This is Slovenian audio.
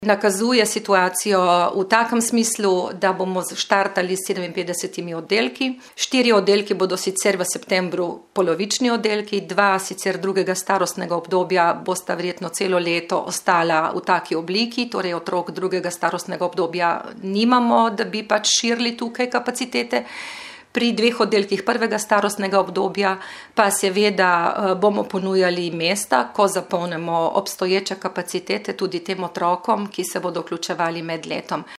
nakazuje situacijo v takem smislu, da bomo štartali s 57 oddelki. 4 oddelki bodo sicer v septembru polovični oddelki, 2 sicer drugega starostnega obdobja bosta verjetno celo leto ostala v taki obliki, torej otrok drugega starostnega obdobja nimamo, da bi širili tukaj kapacitete. Pri 2 oddelkih prvega starostnega obdobja pa seveda bomo ponujali mesta, ko zapolnimo obstoječe kapacitete tudi tem otrokom, ki se bodo vključevali med letom.